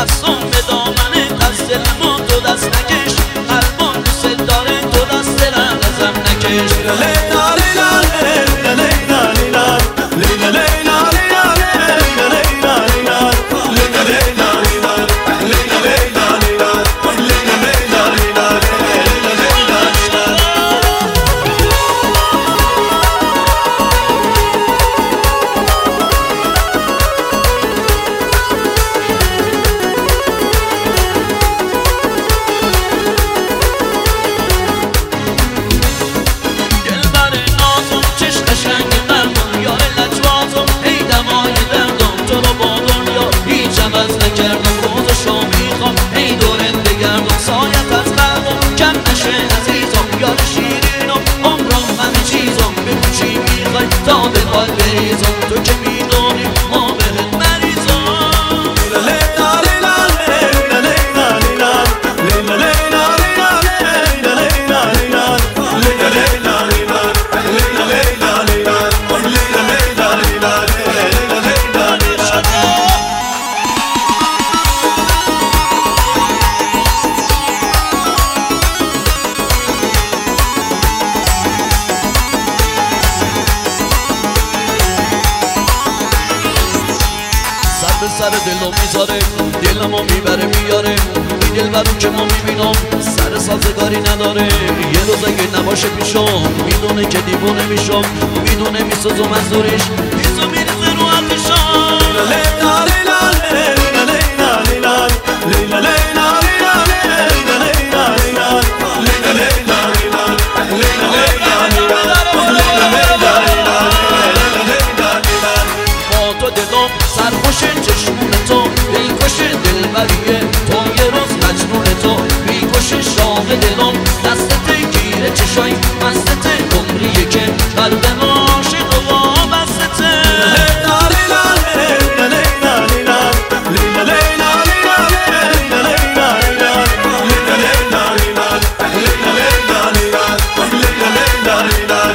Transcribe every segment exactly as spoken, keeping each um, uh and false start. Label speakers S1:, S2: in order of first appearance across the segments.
S1: دستم به دامنه دست دلمو تو دست نکش قلبم دوست داره تو دست دلم ازم نکش لیلا لیلا لیلا لیلا لیلا لیلا لیلا تو که میدونی ما بهت مریضم لیلا لیلا لیلا لیلا لیلا لیلا لیلا لیلا لیلا لیلا لیلا سر دلو میذاره دلمو میبره میاره این دل برو که ما میبینم سر سازگاری نداره یه روز اگه نباشه پیشم میدونه که دیوونه میشم میدونه میسازم از دورش میزو میریزه رو حرفشم لیلا لیلا لیلا لیلا لیلا لیلا لیلا لیلا لیلا سرخوش چشمون تو بیکشه دلبریه تو یه روز مجنون تو بیکشه شاق دلم دستت گیره چشای مستت عمریه که قلب ما عاشق و وابستته لیلا لیلا لیلا لیلا لیلا لیلا لیلا لیلا لیلا لیلا لیلا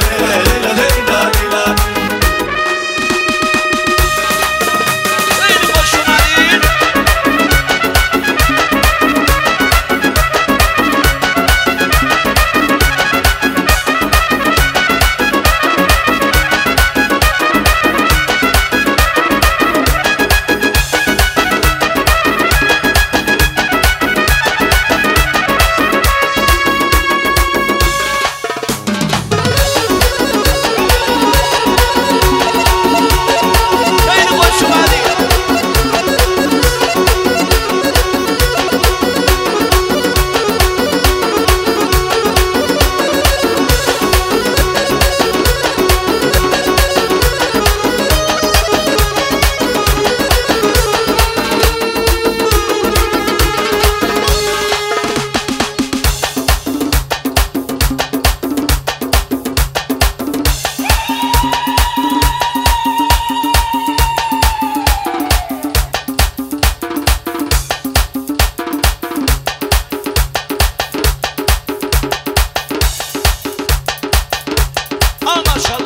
S1: ماشاءالله.